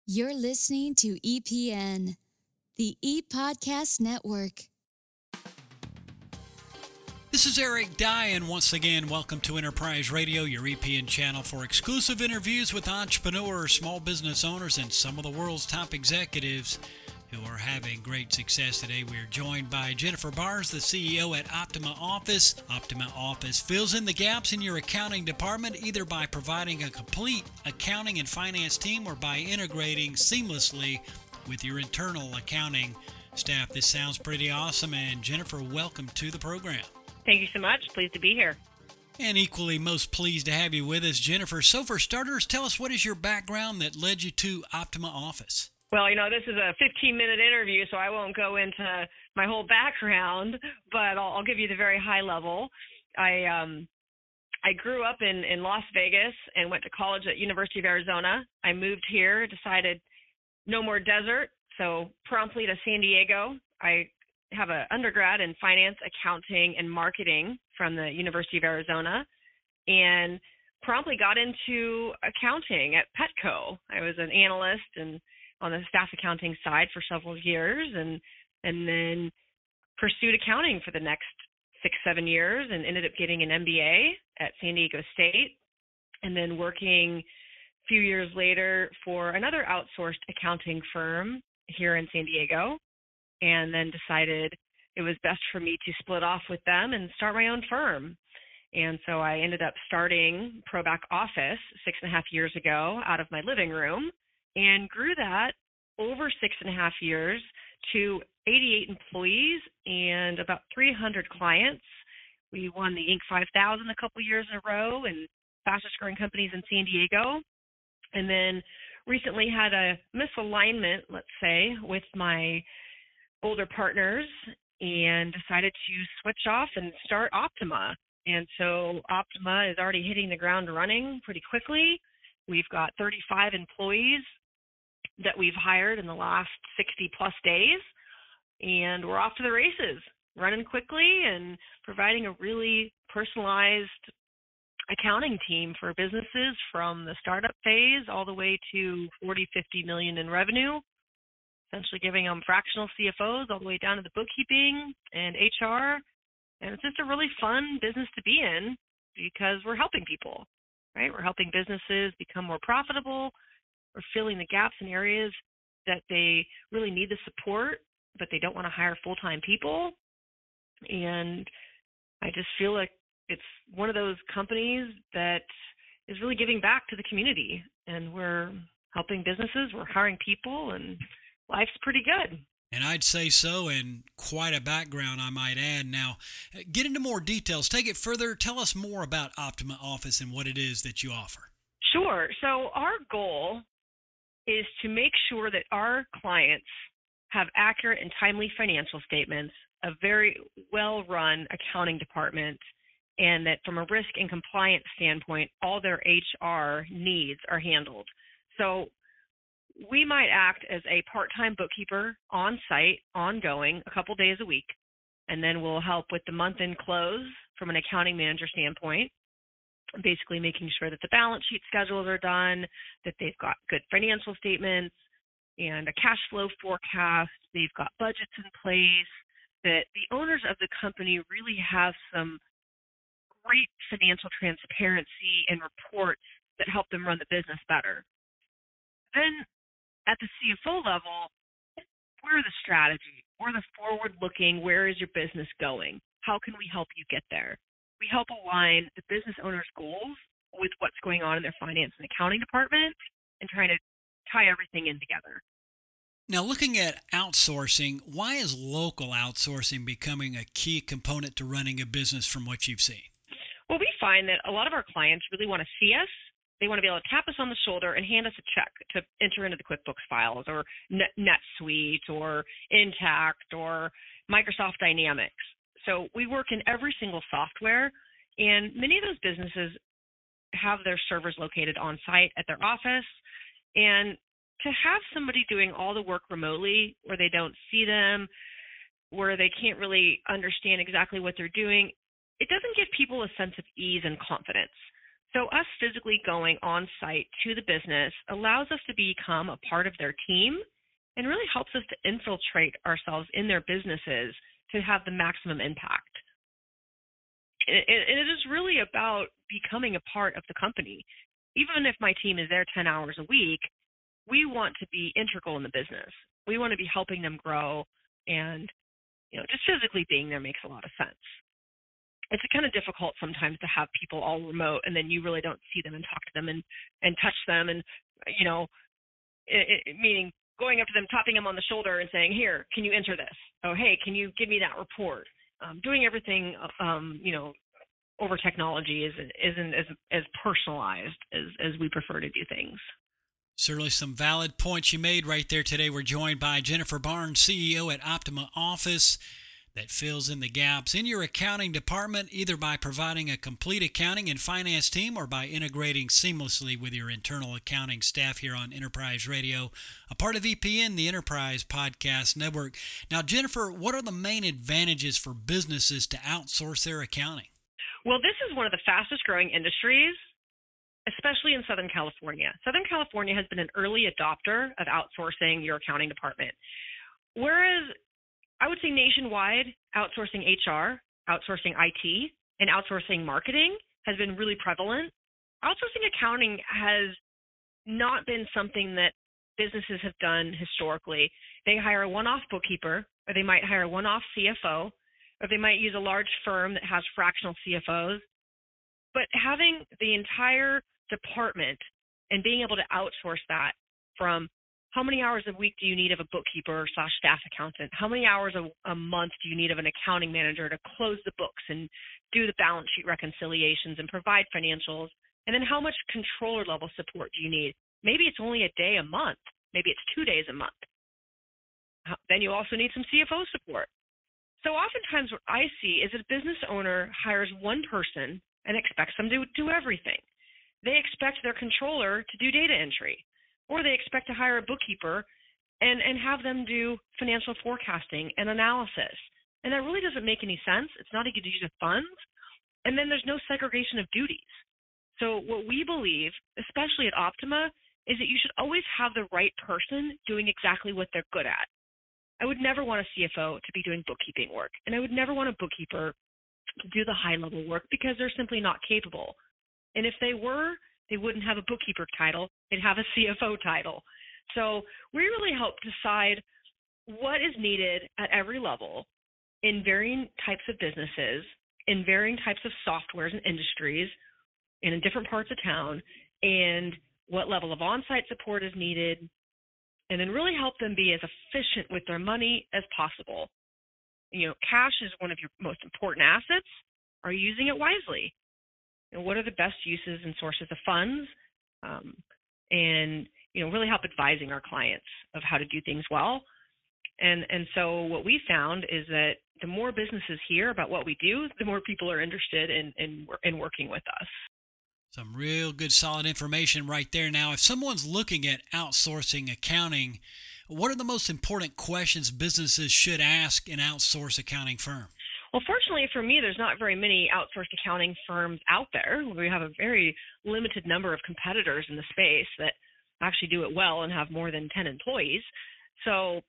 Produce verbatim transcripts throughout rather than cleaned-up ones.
You're listening to E P N, the E-Podcast Network. This is Eric Dye, and once again, welcome to Enterprise Radio, your E P N channel for exclusive interviews with entrepreneurs, small business owners, and some of the world's top executives who are having great success today. We are joined by Jennifer Barnes, the C E O at Optima Office. Optima Office fills in the gaps in your accounting department, either by providing a complete accounting and finance team or by integrating seamlessly with your internal accounting staff. This sounds pretty awesome, and Jennifer, welcome to the program. Thank you so much. Pleased to be here. And equally most pleased to have you with us, Jennifer. So for starters, tell us, what is your background that led you to Optima Office? Well, you know, this is a fifteen-minute interview, so I won't go into my whole background, but I'll, I'll give you the very high level. I um, I grew up in, in Las Vegas and went to college at University of Arizona. I moved here, decided no more desert, so promptly to San Diego. I have an undergrad in finance, accounting, and marketing from the University of Arizona, and promptly got into accounting at Petco. I was an analyst and on the staff accounting side for several years, and and then pursued accounting for the next six, seven years and ended up getting an M B A at San Diego State, and then working a few years later for another outsourced accounting firm here in San Diego, and then decided it was best for me to split off with them and start my own firm. And so I ended up starting ProBack Office six and a half years ago out of my living room, and grew that over six and a half years to eighty-eight employees and about three hundred clients. We won the Inc five thousand a couple years in a row and fastest growing companies in San Diego. And then recently had a misalignment, let's say, with my older partners and decided to switch off and start Optima. And so Optima is already hitting the ground running pretty quickly. We've got thirty-five employees that we've hired in the last sixty plus days, and we're off to the races, running quickly and providing a really personalized accounting team for businesses from the startup phase all the way to forty, fifty million in revenue, essentially giving them fractional C F Os all the way down to the bookkeeping and H R. And it's just a really fun business to be in because we're helping people, right? We're helping businesses become more profitable. We're filling the gaps in areas that they really need the support, but they don't want to hire full-time people. And I just feel like it's one of those companies that is really giving back to the community. And we're helping businesses, we're hiring people, and life's pretty good. And I'd say so, and quite a background, I might add. Now, get into more details. Take it further. Tell us more about Optima Office and what it is that you offer. Sure. So our goal is to make sure that our clients have accurate and timely financial statements, a very well-run accounting department, and that from a risk and compliance standpoint, all their H R needs are handled. So we might act as a part-time bookkeeper on site, ongoing, a couple days a week, and then we'll help with the month-end close from an accounting manager standpoint, basically making sure that the balance sheet schedules are done, that they've got good financial statements and a cash flow forecast, they've got budgets in place, that the owners of the company really have some great financial transparency and reports that help them run the business better. Then at the C F O level, we're the strategy, we're the forward-looking, where is your business going? How can we help you get there? We help align the business owner's goals with what's going on in their finance and accounting department and trying to tie everything in together. Now, looking at outsourcing, why is local outsourcing becoming a key component to running a business from what you've seen? Well, we find that a lot of our clients really want to see us. They want to be able to tap us on the shoulder and hand us a check to enter into the QuickBooks files or Net- NetSuite or Intact or Microsoft Dynamics. So we work in every single software, and many of those businesses have their servers located on site at their office. And to have somebody doing all the work remotely where they don't see them, where they can't really understand exactly what they're doing, it doesn't give people a sense of ease and confidence. So us physically going on site to the business allows us to become a part of their team and really helps us to infiltrate ourselves in their businesses to have the maximum impact. And it is really about becoming a part of the company. Even if my team is there ten hours a week, we want to be integral in the business. We want to be helping them grow, and you know, just physically being there makes a lot of sense. It's kind of difficult sometimes to have people all remote and then you really don't see them and talk to them and, and touch them and, you know, it, it, meaning going up to them, tapping them on the shoulder and saying, here, can you enter this? Oh, hey, can you give me that report? Um, doing everything, um, you know, over technology isn't, isn't as, as personalized as, as we prefer to do things. Certainly some valid points you made right there today. We're joined by Jennifer Barnes, C E O at Optima Office, that fills in the gaps in your accounting department, either by providing a complete accounting and finance team or by integrating seamlessly with your internal accounting staff here on Enterprise Radio, a part of E P N, the Enterprise Podcast Network. Now, Jennifer, what are the main advantages for businesses to outsource their accounting? Well, this is one of the fastest growing industries, especially in Southern California. Southern California has been an early adopter of outsourcing your accounting department. Whereas I would say nationwide, outsourcing H R, outsourcing I T, and outsourcing marketing has been really prevalent. Outsourcing accounting has not been something that businesses have done historically. They hire a one-off bookkeeper, or they might hire a one-off C F O, or they might use a large firm that has fractional C F Os. But having the entire department and being able to outsource that from how many hours a week do you need of a bookkeeper slash staff accountant? How many hours a, a month do you need of an accounting manager to close the books and do the balance sheet reconciliations and provide financials? And then how much controller level support do you need? Maybe it's only a day a month. Maybe it's two days a month. Then you also need some C F O support. So oftentimes what I see is that a business owner hires one person and expects them to do everything. They expect their controller to do data entry, or they expect to hire a bookkeeper and, and have them do financial forecasting and analysis. And that really doesn't make any sense. It's not a good use of funds. And then there's no segregation of duties. So what we believe, especially at Optima, is that you should always have the right person doing exactly what they're good at. I would never want a C F O to be doing bookkeeping work, and I would never want a bookkeeper to do the high-level work because they're simply not capable. And if they were, they wouldn't have a bookkeeper title. They'd have a C F O title. So we really help decide what is needed at every level in varying types of businesses, in varying types of softwares and industries, and in different parts of town, and what level of on-site support is needed, and then really help them be as efficient with their money as possible. You know, cash is one of your most important assets. Are you using it wisely? And what are the best uses and sources of funds? Um, and, you know, really help advising our clients of how to do things well. And and so what we found is that the more businesses hear about what we do, the more people are interested in, in, in working with us. Some real good, solid information right there. Now, if someone's looking at outsourcing accounting, what are the most important questions businesses should ask an outsource accounting firm? Well, fortunately for me, there's not very many outsourced accounting firms out there. We have a very limited number of competitors in the space that actually do it well and have more than ten employees. So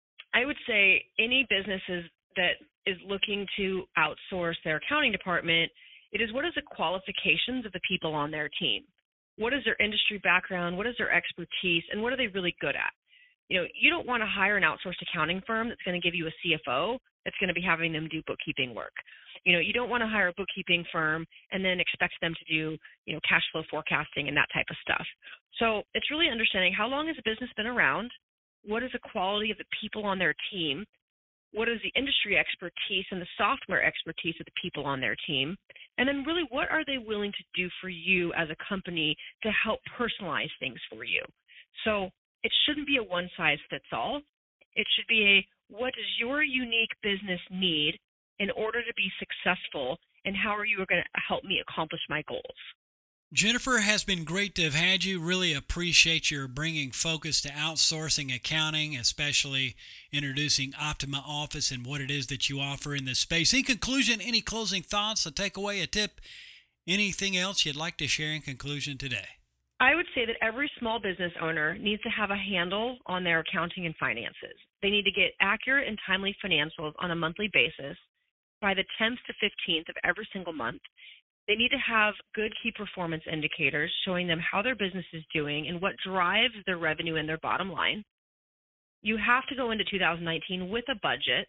I would say any businesses that is looking to outsource their accounting department, it is what is the qualifications of the people on their team? What is their industry background? What is their expertise? And what are they really good at? You know, you don't want to hire an outsourced accounting firm that's going to give you a C F O that's going to be having them do bookkeeping work. You know, you don't want to hire a bookkeeping firm and then expect them to do, you know, cash flow forecasting and that type of stuff. So it's really understanding how long has a business been around? What is the quality of the people on their team? What is the industry expertise and the software expertise of the people on their team? And then really, what are they willing to do for you as a company to help personalize things for you? So it shouldn't be a one-size-fits-all. It should be a, what does your unique business need in order to be successful, and how are you going to help me accomplish my goals? Jennifer, has been great to have had you. Really appreciate your bringing focus to outsourcing accounting, especially introducing Optima Office and what it is that you offer in this space. In conclusion, any closing thoughts, a takeaway, a tip, Anything else you'd like to share in conclusion today? I would say that every small business owner needs to have a handle on their accounting and finances. They need to get accurate and timely financials on a monthly basis by the tenth to fifteenth of every single month. They need to have good key performance indicators showing them how their business is doing and what drives their revenue and their bottom line. You have to go into two thousand nineteen with a budget.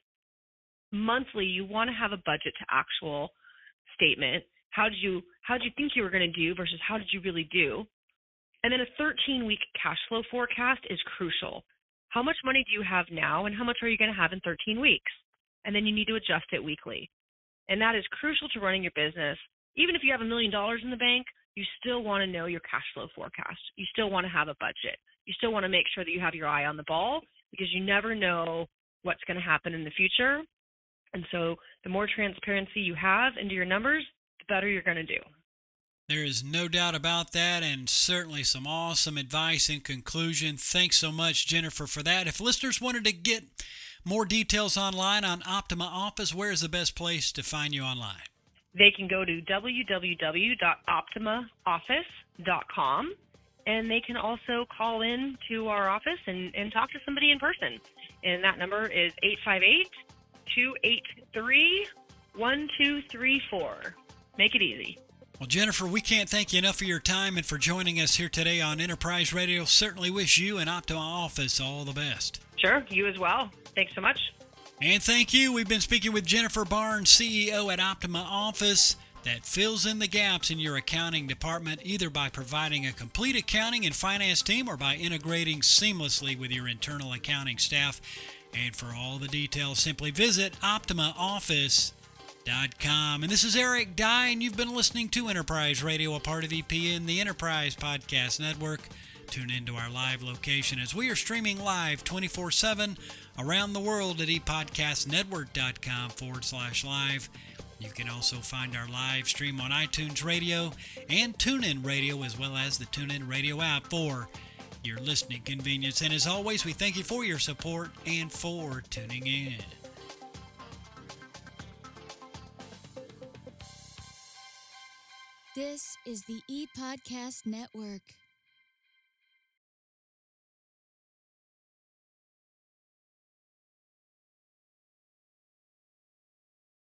Monthly, you want to have a budget to actual statement. How did you how did you think you were going to do versus how did you really do? And then a thirteen-week cash flow forecast is crucial. How much money do you have now, and how much are you going to have in thirteen weeks? And then you need to adjust it weekly. And that is crucial to running your business. Even if you have a million dollars in the bank, you still want to know your cash flow forecast. You still want to have a budget. You still want to make sure that you have your eye on the ball because you never know what's going to happen in the future. And so the more transparency you have into your numbers, the better you're going to do. There is no doubt about that, and certainly some awesome advice in conclusion. Thanks so much, Jennifer, for that. If listeners wanted to get more details online on Optima Office, where is the best place to find you online? They can go to w w w dot optima office dot com, and they can also call in to our office and, and talk to somebody in person. And that number is eight five eight, two eight three, one two three four. Make it easy. Well, Jennifer, we can't thank you enough for your time and for joining us here today on Enterprise Radio. Certainly wish you and Optima Office all the best. Sure, you as well. Thanks so much. And thank you. We've been speaking with Jennifer Barnes, C E O at Optima Office, that fills in the gaps in your accounting department, either by providing a complete accounting and finance team or by integrating seamlessly with your internal accounting staff. And for all the details, simply visit optima office dot com. And this is Eric Dye, and you've been listening to Enterprise Radio, a part of E P N, the Enterprise Podcast Network. Tune into our live location as we are streaming live twenty-four seven around the world at epodcastnetwork.com forward slash live. You can also find our live stream on iTunes Radio and TuneIn Radio, as well as the TuneIn Radio app for your listening convenience. And as always, we thank you for your support and for tuning in. This is the E-Podcast Network.